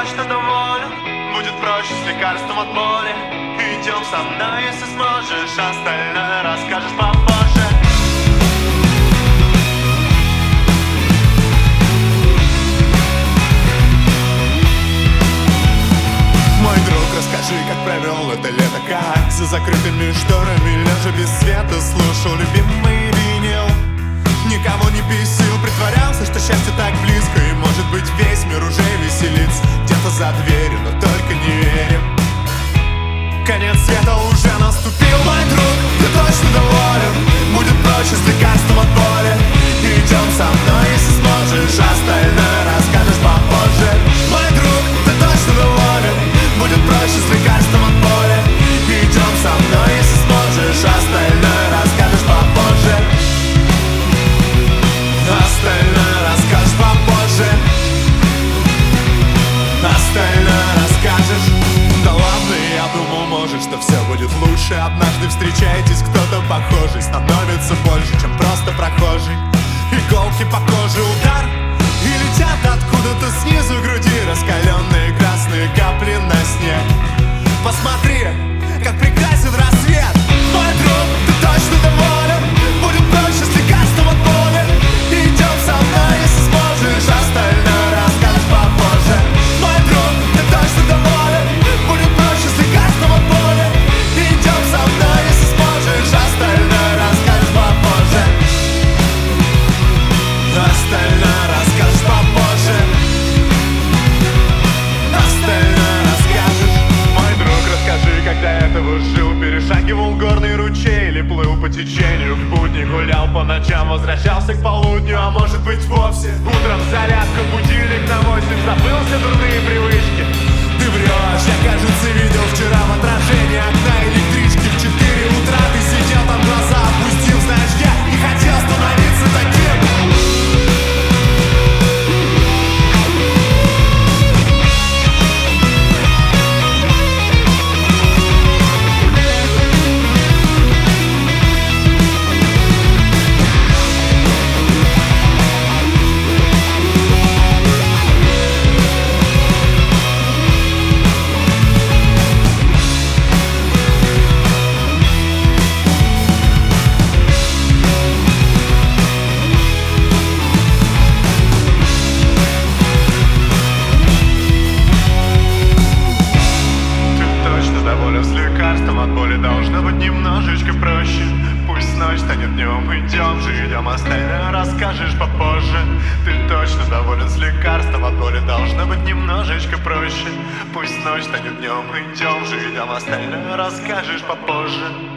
точно доволен. Будет проще с лекарством от боли. Идем со мной, если сможешь, остальное расскажешь попозже. Мой друг, расскажи, как провел это лето, как за закрытыми шторами, лежа без света, слушал любимый винил. Никого не бесил, притворялся, что счастье так близко, и может быть весь мир уже веселится где-то за дверью, но только не верим. Конец света уже наступил, мой друг, ты точно доволен. Будет проще с лекарством от боли. Идем со мной, если сможешь, остальное расскажешь попозже. Мой друг, ты точно доволен. Будет проще с лекарством от боли. Идем со мной, если сможешь, остальное расскажешь попозже. Остальное расскажешь попозже. Остальное расскажешь. Да ладно, я думал, может, что все будет лучше. Однажды встречаетесь, кто-то похожий становится больше, чем просто прохожий. Иголки по коже, удар, и летят откуда-то снизу груди раскаленные красные капли на снег. Посмотри, как прекрасен рассвет. Мой друг, ты точно доволен. Будет проще с лекарством от боли. Идем со мной, если сможешь, остальное расскажешь попозже. Мой друг, ты точно доволен. Будет проще с лекарством от боли. Идем со мной, если сможешь, остальное расскажешь попозже. Остальное расскажешь попозже. Остальное расскажешь. Мой друг, расскажи, как до этого жил. Перешагивал горный ручей или плыл по течению. В будни гулял по ночам, возвращался к полудню. А может быть вовсе утром зарядка, будильник на 8. Забыл все дурные привычки. Ты врешь, я, кажется, видел вчера в отражении окна электрички. В 4 утра ты сидел там, глаза опустил. Знаешь, я не хотел становиться таким. Должно быть немножечко проще. Пусть ночь станет днем, идем же, идем, остальное расскажешь попозже. Ты точно доволен с лекарством от боли. Должно быть немножечко проще. Пусть ночь станет днем, идем же, идем, остальное расскажешь попозже.